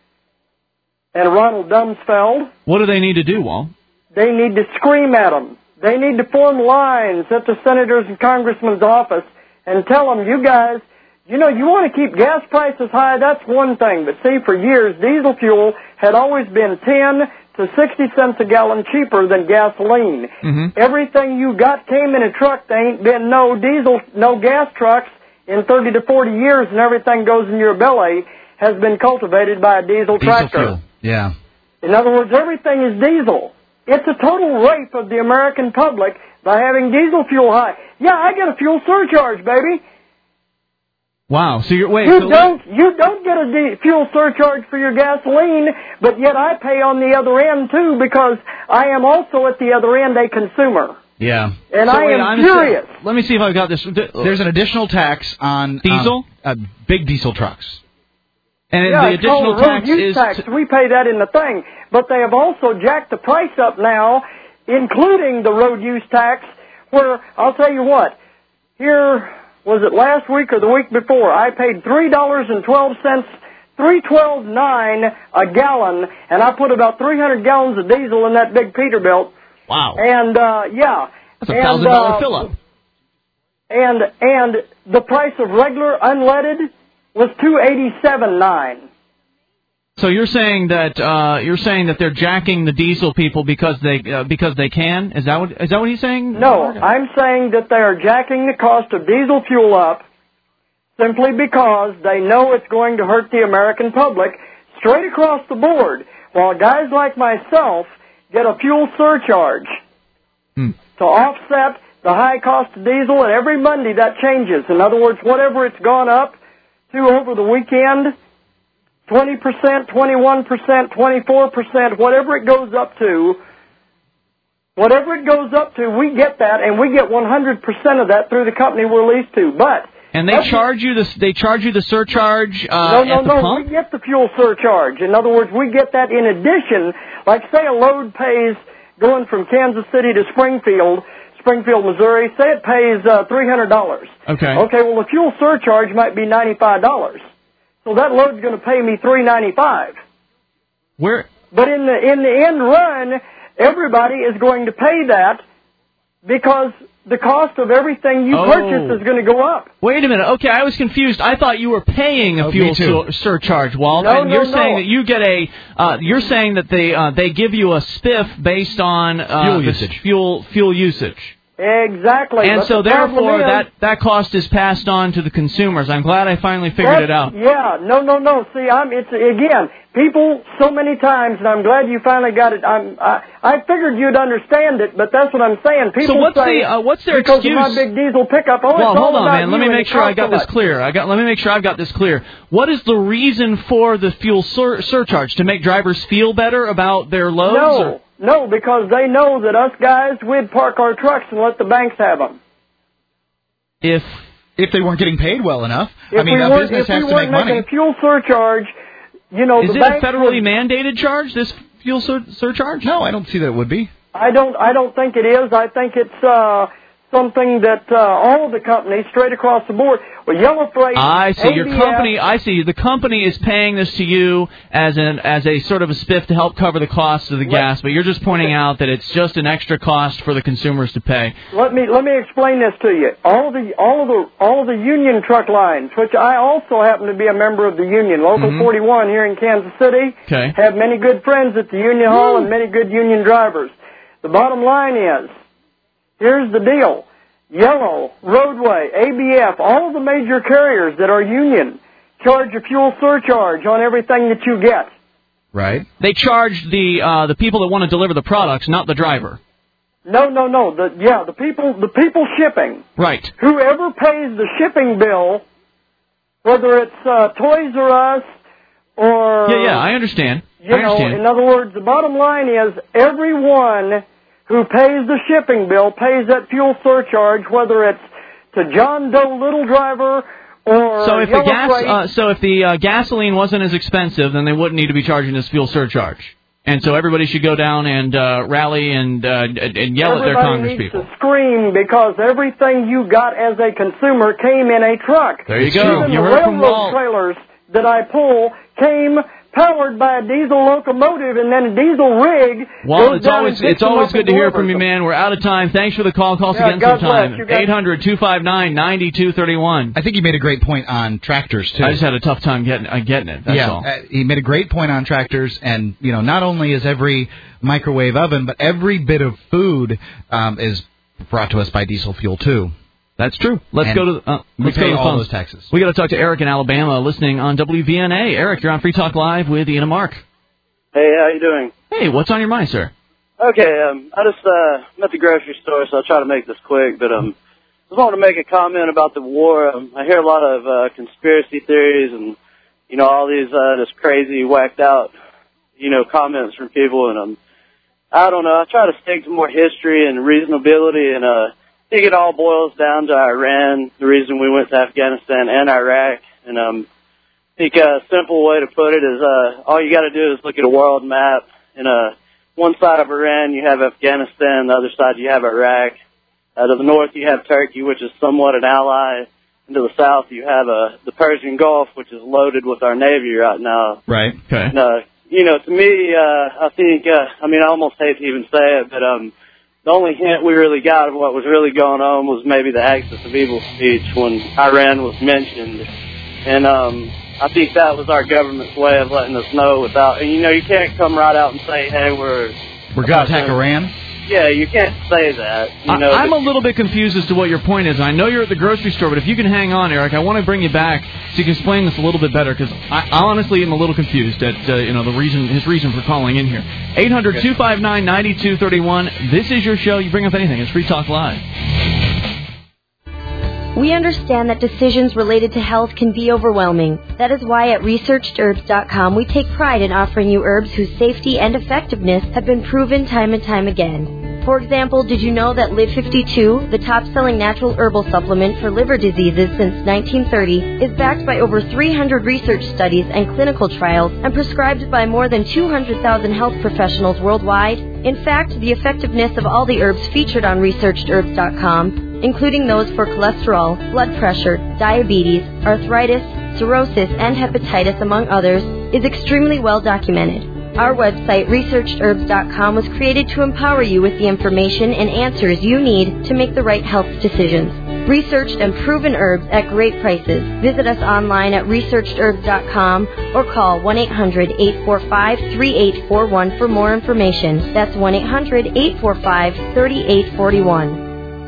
and Ronald Rumsfeld. What do they need to do, Walt? They need to scream at them. They need to form lines at the senators and congressmen's office and tell them, you guys, you know, you want to keep gas prices high, that's one thing. But see, for years, diesel fuel had always been ten to sixty cents a gallon cheaper than gasoline. Mm-hmm. Everything you got came in a truck. There ain't been no diesel, no gas trucks in thirty to forty years, and everything goes in your belly has been cultivated by a diesel, Diesel tractor. fuel. Yeah. In other words, everything is diesel. It's a total rape of the American public by having diesel fuel high. Yeah, I get a fuel surcharge, baby. Wow. So you're wait. You so don't you don't get a de- fuel surcharge for your gasoline, but yet I pay on the other end too because I am also at the other end a consumer. Yeah. And so I wait, am I'm furious. Let, let me see if I've got this. There's an additional tax on diesel, um, uh, big diesel trucks. And yeah, the it's called additional the road tax use is tax. We pay that in the thing, but they have also jacked the price up now, including the road use tax. Where I'll tell you what, here. Was it last week or the week before? I paid three dollars and twelve cents, three twelve nine a gallon, and I put about three hundred gallons of diesel in that big Peterbilt. Wow! And uh, yeah, that's a thousand dollar fill up. And and the price of regular unleaded was two eighty seven nine. So you're saying that uh, you're saying that they're jacking the diesel people because they uh, because they can? Is that what is that what he's saying? No, I'm saying that they are jacking the cost of diesel fuel up simply because they know it's going to hurt the American public straight across the board, while guys like myself get a fuel surcharge hmm. to offset the high cost of diesel, and every Monday that changes. In other words, whatever it's gone up to over the weekend, twenty percent, twenty-one percent, twenty-four percent, whatever it goes up to, whatever it goes up to, we get that, and we get one hundred percent of that through the company we're leased to. But and they charge you the they charge you the surcharge uh, no, no, at the no, pump? we get the fuel surcharge. In other words, we get that in addition. Like say a load pays going from Kansas City to Springfield, Springfield, Missouri. Say it pays uh, three hundred dollars. Okay. Okay. Well, the fuel surcharge might be ninety-five dollars. So that load's going to pay me three ninety-five. Where? But in the in the end run, everybody is going to pay that because the cost of everything you Oh. purchase is going to go up. Wait a minute. Okay, I was confused. I thought you were paying a Oh, fuel me too. sur- surcharge, Walt. No, and no, you're no. saying that you get a. Uh, you're saying that they uh, they give you a spiff based on uh, Fuel the usage. Fuel fuel usage. Exactly. And But so the problem therefore is, that, that cost is passed on to the consumers. I'm glad I finally figured it That's- out. Yeah, no, no, no. See, I'm. It's again, people so many times, and I'm glad you finally got it. I'm. I, I figured you'd understand it, but that's what I'm saying. People So what's say the uh, what's their because excuse? of my big diesel pickup. Oh, well, it's all hold on, about man. Let you me and make it sure I costs got so this much. clear. I got. Let me make sure I've got this clear. What is the reason for the fuel sur- surcharge? To make drivers feel better about their loads? No, or? no, because they know that us guys, we'd park our trucks and let the banks have them. If if they weren't getting paid well enough, If I mean, we a weren't, business if has we to weren't make making money. a fuel surcharge, you know, is the it a banks federally would, mandated charge? This fuel sur- surcharge? No, I don't see that it would be. I don't. I don't think it is. I think it's uh, something that uh, all of the companies, straight across the board, well, Yellow Freight, I see. Your A B F, company. I see. The company is paying this to you as an as a sort of a spiff to help cover the cost of the gas, but you're just pointing out that it's just an extra cost for the consumers to pay. Let me let me explain this to you. All the all of the all of the union truck lines, which I also happen to be a member of the union, Local Mhm. forty-one here in Kansas City. Okay. Have many good friends at the union hall and many good union drivers. The bottom line is, here's the deal. Yellow, Roadway, A B F, all of the major carriers that are union charge a fuel surcharge on everything that you get. Right. They charge the uh, the people that want to deliver the products, not the driver. No, no, no. The yeah, the people, the people shipping. Right. Whoever pays the shipping bill, whether it's uh, Toys R Us or Yeah, yeah, I understand. you I know, understand. in other words, the bottom line is everyone who pays the shipping bill pays that fuel surcharge, whether it's to John Doe Little Driver or So if the Yellow gas, Freight. uh, so if the uh, gasoline wasn't as expensive, then they wouldn't need to be charging this fuel surcharge. And so everybody should go down and uh, rally and uh, and yell Everybody at their Congress needs people. to scream because everything you got as a consumer came in a truck. There you go. Even You the heard from railroad Walt. trailers that I pull came powered by a diesel locomotive and then a diesel rig. Well, goes it's down always and picks it's them always up good and to hear delivers from you, them. man. We're out of time. Thanks for the call. Call us Yeah, again God sometime. bless. You guys- eight hundred two five nine nine two three one. I think he made a great point on tractors too. I just had a tough time getting uh, getting it. That's yeah, all. uh, he made a great point on tractors, and you know, not only is every microwave oven, but every bit of food um, is brought to us by diesel fuel too. That's true. Let's And go to uh, we let's pay go to the all phones. those taxes. We got to talk to Eric in Alabama, listening on W V N A. Eric, you're on Free Talk Live with Ian and Mark. Hey, how you doing? Hey, what's on your mind, sir? Okay, um, I just uh, I'm at the grocery store, so I'll try to make this quick. But um, I just wanted to make a comment about the war. Um, I hear a lot of uh, conspiracy theories and you know all these uh, just crazy, whacked out, you know, comments from people, and um, I don't know. I try to stick to more history and reasonability, and uh, I think it all boils down to Iran. The reason we went to Afghanistan and Iraq, and um. I think a simple way to put it is uh, all you got to do is look at a world map. And uh, one side of Iran, you have Afghanistan. The other side, you have Iraq. Uh, to the north, you have Turkey, which is somewhat an ally. And to the south, you have uh, the Persian Gulf, which is loaded with our Navy right now. Right. Okay. And, uh, you know, to me, uh, I think, uh, I mean, I almost hate to even say it, but um, the only hint we really got of what was really going on was maybe the Axis of Evil speech when Iran was mentioned. And, um... I think that was our government's way of letting us know without, and you know, you can't come right out and say, hey, we're... We're going to attack Iran? Yeah, you can't say that. You know, I, I'm a little bit confused as to what your point is. I know you're at the grocery store, but if you can hang on, Eric, I want to bring you back so you can explain this a little bit better, because I, I honestly am a little confused at uh, you know the reason his reason for calling in here. eight hundred two five nine nine two three one. This is your show. You bring up anything. It's Free Talk Live. We understand that decisions related to health can be overwhelming. That is why at researched herbs dot com we take pride in offering you herbs whose safety and effectiveness have been proven time and time again. For example, did you know that Live fifty-two, the top-selling natural herbal supplement for liver diseases since nineteen thirty, is backed by over three hundred research studies and clinical trials and prescribed by more than two hundred thousand health professionals worldwide? In fact, the effectiveness of all the herbs featured on researched herbs dot com, including those for cholesterol, blood pressure, diabetes, arthritis, cirrhosis, and hepatitis, among others, is extremely well documented. Our website, researched herbs dot com, was created to empower you with the information and answers you need to make the right health decisions. Researched and proven herbs at great prices. Visit us online at researched herbs dot com or call one eight hundred eight four five three eight four one for more information. That's one eight hundred eight four five three eight four one.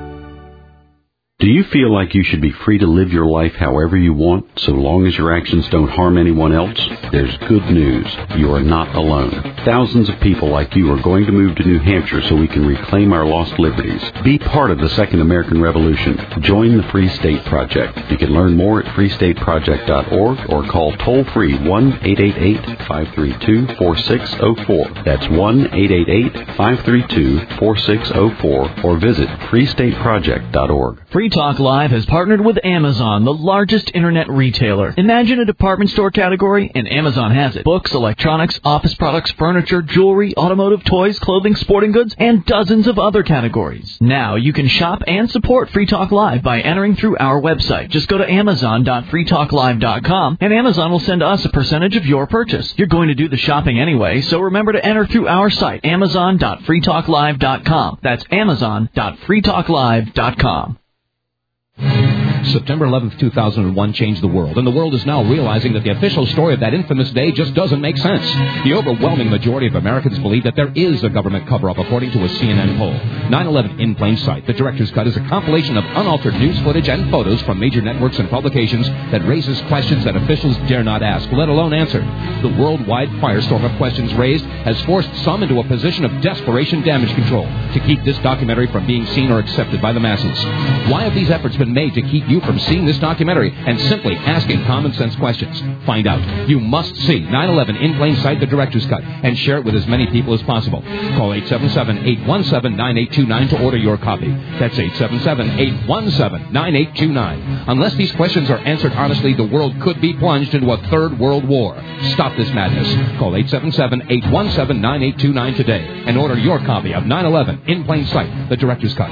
Do you feel like you should be free to live your life however you want, so long as your actions don't harm anyone else? There's good news. You are not alone. Thousands of people like you are going to move to New Hampshire so we can reclaim our lost liberties. Be part of the Second American Revolution. Join the Free State Project. You can learn more at free state project dot org or call toll-free one eight eight eight five three two four six zero four. That's one eight eight eight five three two four six zero four or visit free state project dot org. Free Talk Live has partnered with Amazon, the largest internet retailer. Imagine a department store category, and Amazon has it. Books, electronics, office products, furniture, jewelry, automotive, toys, clothing, sporting goods, and dozens of other categories. Now you can shop and support Free Talk Live by entering through our website. Just go to amazon dot free talk live dot com, and Amazon will send us a percentage of your purchase. You're going to do the shopping anyway, so remember to enter through our site, amazon dot free talk live dot com. That's amazon dot free talk live dot com. September eleventh, two thousand one changed the world, and the world is now realizing that the official story of that infamous day just doesn't make sense. The overwhelming majority of Americans believe that there is a government cover-up, according to a C N N poll. nine eleven in Plain Sight, the director's cut, is a compilation of unaltered news footage and photos from major networks and publications that raises questions that officials dare not ask, let alone answer. The worldwide firestorm of questions raised has forced some into a position of desperation damage control to keep this documentary from being seen or accepted by the masses. Why have these efforts been made to keep you from seeing this documentary and simply asking common sense questions? Find out. You must see nine eleven in Plain Sight, the director's cut, and share it with as many people as possible. Call eight seven seven, eight one seven, nine eight two nine to order your copy. That's eight seven seven, eight one seven, nine eight two nine. Unless these questions are answered honestly, the world could be plunged into a third world war. Stop this madness. Call eight seven seven, eight one seven, nine eight two nine today and order your copy of nine eleven in Plain Sight, the director's cut.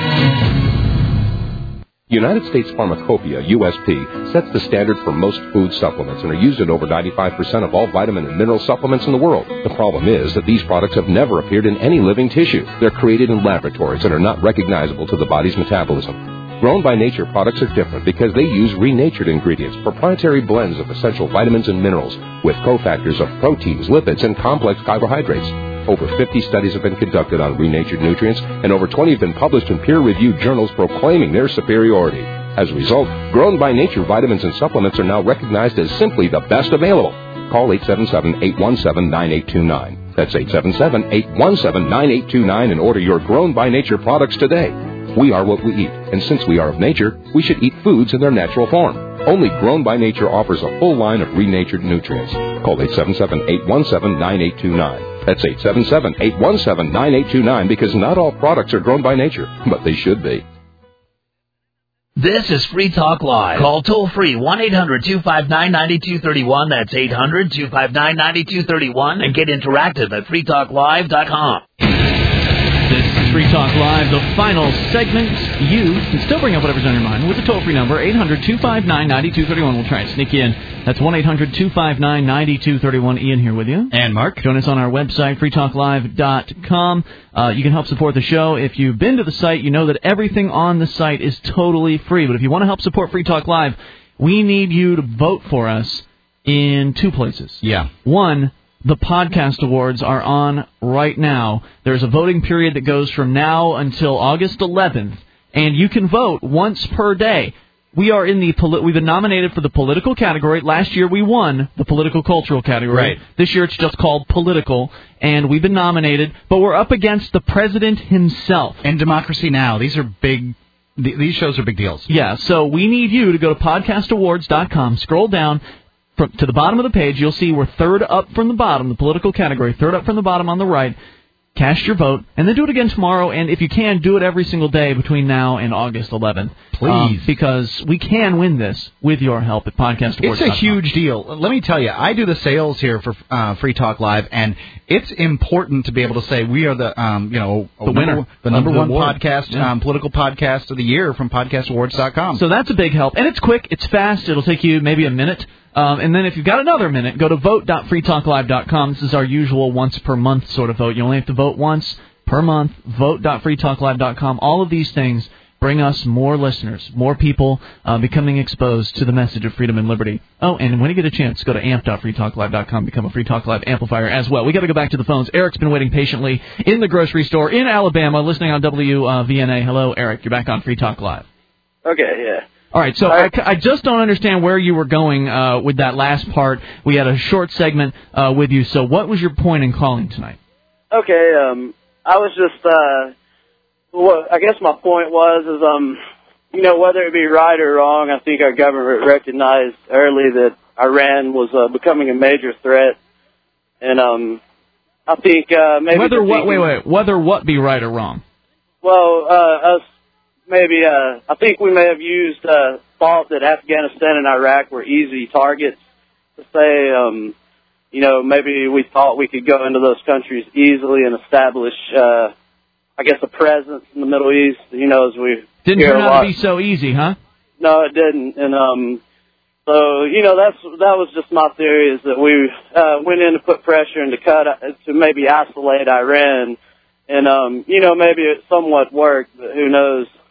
United States Pharmacopoeia, U S P, sets the standard for most food supplements and are used in over ninety-five percent of all vitamin and mineral supplements in the world. The problem is that these products have never appeared in any living tissue. They're created in laboratories and are not recognizable to the body's metabolism. Grown by Nature products are different because they use renatured ingredients, proprietary blends of essential vitamins and minerals, with cofactors of proteins, lipids, and complex carbohydrates. Over fifty studies have been conducted on renatured nutrients, and over twenty have been published in peer-reviewed journals proclaiming their superiority. As a result, Grown by Nature vitamins and supplements are now recognized as simply the best available. Call eight seven seven, eight one seven, nine eight two nine. That's eight seven seven, eight one seven, nine eight two nine and order your Grown by Nature products today. We are what we eat, and since we are of nature, we should eat foods in their natural form. Only Grown by Nature offers a full line of renatured nutrients. Call eight seven seven, eight one seven, nine eight two nine. That's eight seven seven, eight one seven, nine eight two nine because not all products are grown by nature, but they should be. This is Free Talk Live. Call toll-free one eight hundred, two five nine, nine two three one. That's eight hundred, two five nine, nine two three one. And get interactive at free talk live dot com. This is Free Talk Live, the final segment. You can still bring up whatever's on your mind with the toll-free number, eight hundred, two five nine, nine two three one. We'll try and sneak you in. That's one eight hundred, two five nine, nine two three one. Ian here with you. And Mark. Join us on our website, free talk live dot com. Uh, you can help support the show. If you've been to the site, you know that everything on the site is totally free. But if you want to help support Free Talk Live, we need you to vote for us in two places. Yeah. One, the podcast awards are on right now. There's a voting period that goes from now until August eleventh, and you can vote once per day. We are in the poli- we've been nominated for the political category. Last year we won the political cultural category. Right. This year it's just called political, and we've been nominated, but we're up against the president himself. And Democracy Now! These are big. Th- these shows are big deals. Yeah. So we need you to go to podcast awards dot com. Scroll down. From, to the bottom of the page, you'll see we're third up from the bottom, the political category, third up from the bottom on the right. Cast your vote, and then do it again tomorrow, and if you can, do it every single day between now and August eleventh. Please. Um, because we can win this with your help at podcast awards dot com. It's a huge deal. Let me tell you, I do the sales here for uh, Free Talk Live, and it's important to be able to say we are the, um, you know, the winner, number, the number the one award. podcast, Yeah. um, political podcast of the year from podcast awards dot com. So that's a big help, and it's quick, it's fast, it'll take you maybe a minute. Um, and then if you've got another minute, go to vote dot free talk live dot com. This is our usual once per month sort of vote. You only have to vote once per month. vote dot free talk live dot com. All of these things bring us more listeners, more people uh, becoming exposed to the message of freedom and liberty. Oh, and when you get a chance, go to amp dot free talk live dot com. Become a Free Talk Live amplifier as well. We got to go back to the phones. Eric's been waiting patiently in the grocery store in Alabama, listening on W V N A. Hello, Eric. You're back on Free Talk Live. Okay, yeah. All right, so I, I just don't understand where you were going uh, with that last part. We had a short segment uh, with you, so what was your point in calling tonight? Okay, um, I was just, uh, well, I guess my point was, is, um, you know, whether it be right or wrong, I think our government recognized early that Iran was uh, becoming a major threat, and um, I think uh, maybe... Whether what, thinking, wait, wait, whether what be right or wrong? Well, uh, us, maybe, uh, I think we may have used, uh, thought that Afghanistan and Iraq were easy targets to say, um, you know, maybe we thought we could go into those countries easily and establish, uh, I guess, a presence in the Middle East, you know, as we Didn't hear turn a out lot. to be so easy, huh? No, it didn't. And, um, so, you know, that's, that was just my theory, is that we, uh, went in to put pressure and to cut, to maybe isolate Iran. And, um, you know, maybe it somewhat worked, but who knows?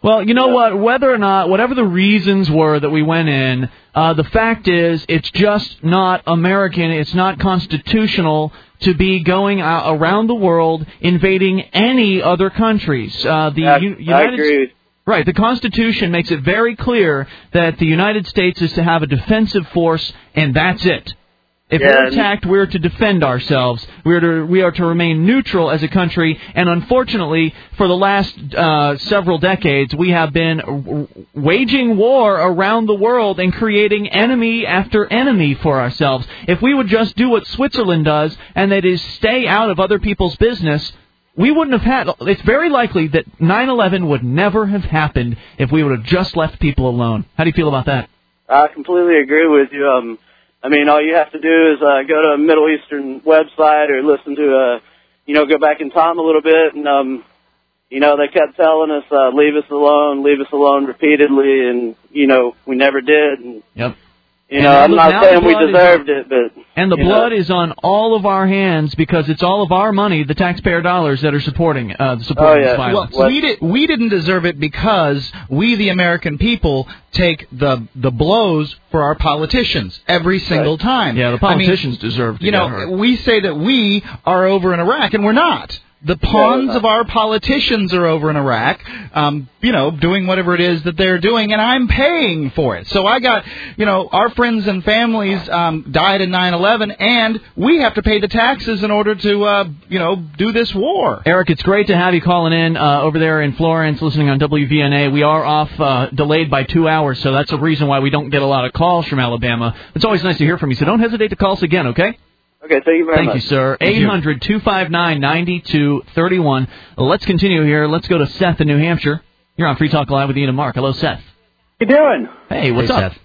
Well, you know what? Whether or not, whatever the reasons were that we went in, uh, the fact is it's just not American. It's not constitutional to be going out around the world invading any other countries. Uh, the I, U- United I agree. Right. The Constitution makes it very clear that the United States is to have a defensive force, and that's it. If Yeah, we're and- attacked, we're to defend ourselves. We're to, we are to remain neutral as a country. And unfortunately, for the last uh, several decades, we have been w- waging war around the world and creating enemy after enemy for ourselves. If we would just do what Switzerland does, and that is stay out of other people's business, we wouldn't have had... It's very likely that nine eleven would never have happened if we would have just left people alone. How do you feel about that? I completely agree with you. Um, I mean, all you have to do is uh, go to a Middle Eastern website or listen to a, you know, go back in time a little bit, and um, you know, they kept telling us, uh, "Leave us alone, leave us alone," repeatedly, and you know, we never did. And, Yep. you know, I'm now not the saying we blood is deserved on- it, but And the you blood know. is on all of our hands because it's all of our money, the taxpayer dollars, that are supporting uh, supporting this violence. Well, we, did, we didn't deserve it because we, the American people, take the the blows for our politicians every single time. Yeah, the I mean, politicians deserve to You get know, hurt. we say that we are over in Iraq, and we're not. The pawns of our politicians are over in Iraq, um, you know, doing whatever it is that they're doing, and I'm paying for it. So I got, you know, our friends and families um, died in nine eleven, and we have to pay the taxes in order to, uh, you know, do this war. Eric, it's great to have you calling in uh, over there in Florence, listening on W V N A. We are off uh, delayed by two hours, so that's a reason why we don't get a lot of calls from Alabama. It's always nice to hear from you, so don't hesitate to call us again, okay? Okay, thank you very Thank much. you, sir. eight hundred two five nine nine two three one. Let's continue here. Let's go to Seth in New Hampshire. You're on Free Talk Live with Ian and Mark. Hello, Seth. you doing? Hey, what's Hey, up? Seth.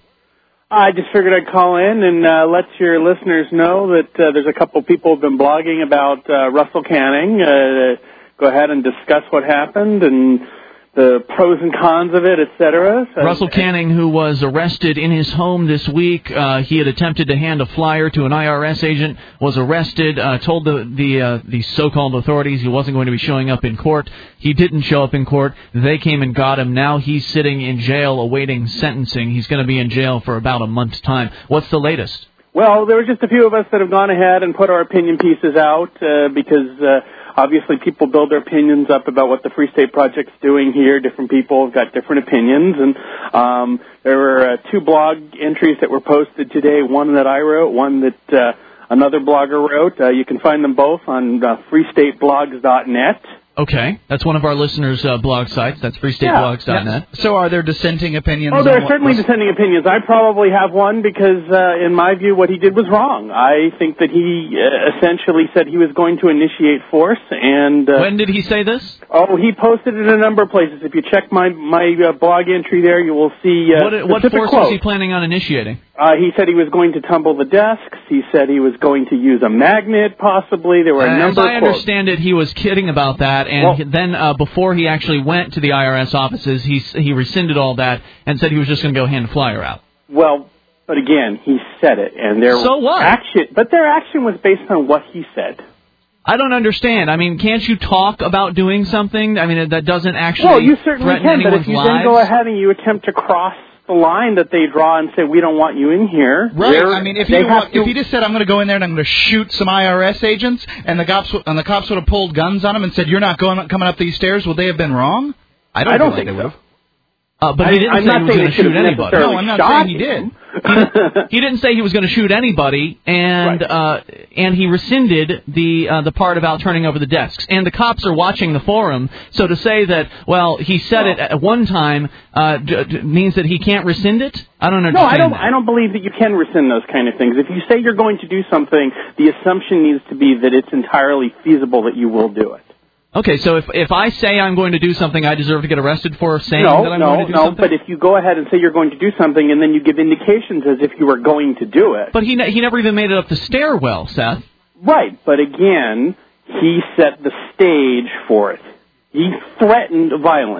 I just figured I'd call in and uh, let your listeners know that uh, there's a couple people who've been blogging about uh, Russell Canning. Uh, go ahead and discuss what happened and the pros and cons of it, et cetera. So, Russell Canning, who was arrested in his home this week, uh, he had attempted to hand a flyer to an I R S agent, was arrested, uh, told the the, uh, the so-called authorities he wasn't going to be showing up in court. He didn't show up in court. They came and got him. Now he's sitting in jail awaiting sentencing. He's going to be in jail for about a month's time. What's the latest? Well, there were just a few of us that have gone ahead and put our opinion pieces out uh, because uh, obviously people build their opinions up about what the Free State Project's doing here. Different people have got different opinions, and um, there were uh, two blog entries that were posted today, one that I wrote, one that uh, another blogger wrote. Uh, you can find them both on uh, free state blogs dot net. Okay, that's one of our listeners' uh, blog sites. That's free state blogs dot net. So are there dissenting opinions? Oh, there on are what certainly was- dissenting opinions. I probably have one because, uh, in my view, what he did was wrong. I think that he uh, essentially said he was going to initiate force, and uh, When did he say this? oh, he posted it in a number of places. If you check my my uh, blog entry there, you will see uh, What, what specific force quotes. was he planning on initiating? Uh, he said he was going to tumble the desks. He said he was going to use a magnet, possibly. There were a As number I of quotes. understand it, he was kidding about that, and Well- he- then uh, before he actually went to the I R S offices, he s- he rescinded all that and said he was just going to go hand a flyer out. Well, but again, he said it, and their So what? action, but their action was based on what he said. I don't understand. I mean, can't you talk about doing something? I mean, that doesn't actually Well, you certainly threaten can, but anyone's if you lives. then go ahead and you attempt to cross the line that they draw and say, we don't want you in here. Right. they're- I mean, if they he have to, if he just said, "I'm going to go in there and I'm going to shoot some I R S agents," and the cops and the cops would have pulled guns on him and said, "You're not going coming up these stairs," would they have been wrong? I don't, I don't feel like think they so. would have. Uh, but I- he didn't I'm say not he was saying going they to shoot should have anybody. necessarily No, I'm not shot saying he him. did. He didn't say he was going to shoot anybody, and uh, and he rescinded the uh, the part about turning over the desks. And the cops are watching the forum, so to say that, well, he said it at one time uh, d- d- means that he can't rescind it? I don't understand No, I don't. that. I don't believe that you can rescind those kind of things. If you say you're going to do something, the assumption needs to be that it's entirely feasible that you will do it. Okay, so if if I say I'm going to do something, I deserve to get arrested for saying no, that I'm no, going to do no. something? But if you go ahead and say you're going to do something, and then you give indications as if you were going to do it, But he ne- he never even made it up the stairwell, Seth. right? But again, he set the stage for it. He threatened violence.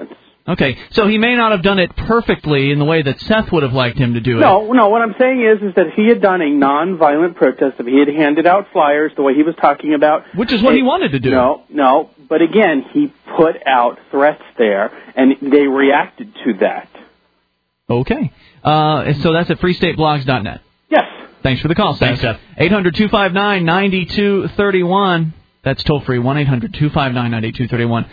Okay, so he may not have done it perfectly in the way that Seth would have liked him to do it. No, no, what I'm saying is is that if he had done a non-violent protest, if he had handed out flyers the way he was talking about... Which is what it, he wanted to do. No, no, but again, he put out threats there, and they reacted to that. Okay, uh, so that's at free state blogs dot net. Yes. Thanks for the call, Seth. Thanks, Seth. eight hundred two five nine nine two three one. That's toll-free, one eight hundred two five nine nine two three one.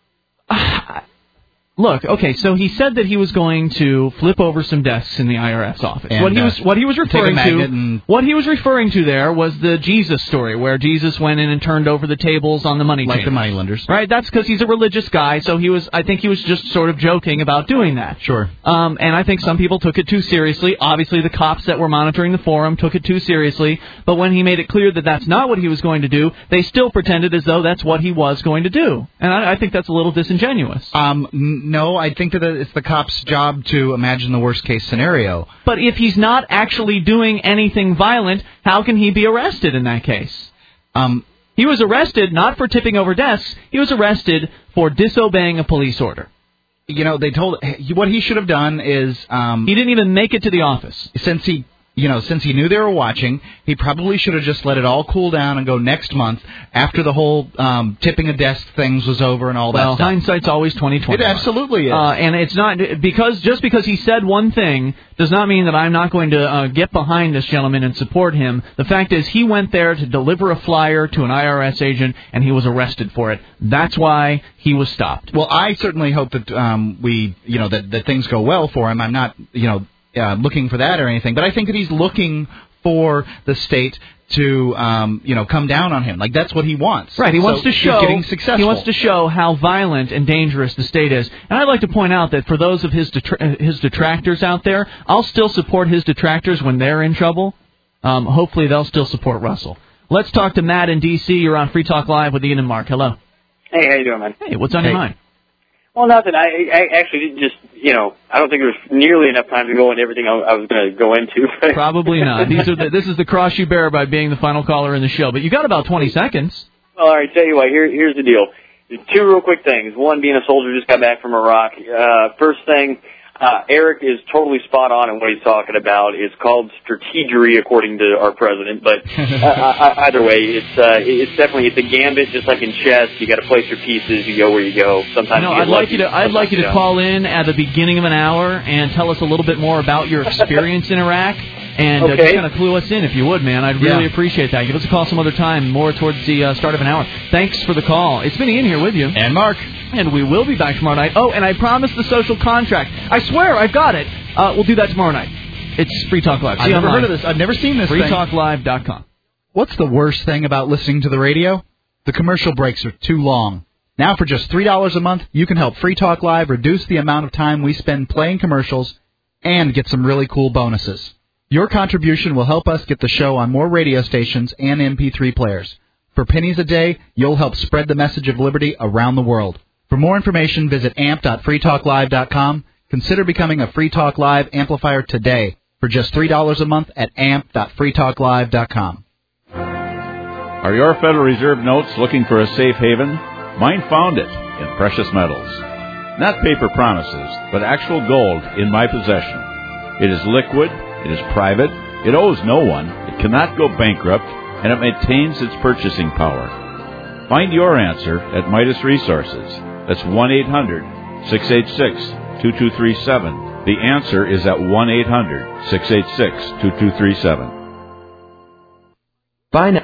Look, okay, so he said that he was going to flip over some desks in the I R S office. And, what he uh, was what he was referring take a to magnet and- what he was referring to there was the Jesus story, where Jesus went in and turned over the tables on the money Like changers. the moneylenders. Right, that's because he's a religious guy, so he was I think he was just sort of joking about doing that. Sure. Um, and I think some people took it too seriously. Obviously, the cops that were monitoring the forum took it too seriously. But when he made it clear that that's not what he was going to do, they still pretended as though that's what he was going to do. And I, I think that's a little disingenuous. Um, n- no, I think that it's the cop's job to imagine the worst-case scenario. But if he's not actually doing anything violent, how can he be arrested in that case? Um, he was arrested not for tipping over desks. He was arrested for disobeying a police order. You know, they told what he should have done is um, he didn't even make it to the office. Since he, you know, since he knew they were watching, he probably should have just let it all cool down and go next month after the whole um, tipping a desk things was over and all well, that stuff. Hindsight's always twenty twenty. It absolutely is. Uh, and it's not because just because he said one thing does not mean that I'm not going to uh, get behind this gentleman and support him. The fact is, he went there to deliver a flyer to an I R S agent, and he was arrested for it. That's why he was stopped. Well, I certainly hope that um, we, you know, that, that things go well for him. I'm not, you know, uh, looking for that or anything, but I think that he's looking for the state to, um, you know, come down on him. Like, that's what he wants. Right, he So wants to he's show getting successful. he wants to show how violent and dangerous the state is. And I'd like to point out that for those of his detra- his detractors out there, I'll still support his detractors when they're in trouble. Um, hopefully they'll still support Russell. Let's talk to Matt in D C. You're on Free Talk Live with Ian and Mark. Hello. Hey, how you doing, man? Hey, what's on hey. your mind? Well, nothing. I, I actually just, you know, I don't think there was nearly enough time to go into everything I, I was going to go into. Probably not. These are the, this is the cross you bear by being the final caller in the show. But you got about twenty seconds. Well, all right, tell you what, here, here's the deal. Two real quick things. One, being a soldier, just got back from Iraq. Uh, first thing, uh, Eric is totally spot on in what he's talking about. It's called strategery, according to our president. But uh, either way, it's uh, it's definitely it's a gambit, just like in chess. You got to place your pieces. You go where you go. Sometimes No, you get I'd lucky, like you to I'd like you to sometimes call in at the beginning of an hour and tell us a little bit more about your experience in Iraq. And uh, Okay. just kind of clue us in, if you would, man. I'd really Yeah. appreciate that. Give us a call some other time, more towards the uh, start of an hour. Thanks for the call. It's been Ian here with you. And Mark. And we will be back tomorrow night. Oh, and I promised the social contract. I swear, I've got it. Uh, we'll do that tomorrow night. It's Free Talk Live. I've See you never online. heard of this. I've never seen this free thing. talk live dot com. What's the worst thing about listening to the radio? The commercial breaks are too long. Now for just three dollars a month, you can help Free Talk Live reduce the amount of time we spend playing commercials and get some really cool bonuses. Your contribution will help us get the show on more radio stations and M P three players. For pennies a day, you'll help spread the message of liberty around the world. For more information, visit amp dot free talk live dot com. Consider becoming a Free Talk Live amplifier today for just three dollars a month at amp dot free talk live dot com. Are your Federal Reserve notes looking for a safe haven? Mine found it in precious metals. Not paper promises, but actual gold in my possession. It is liquid, it is private, it owes no one, it cannot go bankrupt, and it maintains its purchasing power. Find your answer at Midas Resources. That's one eight hundred six eight six two two three seven. The answer is at one eight hundred six eight six two two three seven. Bye now.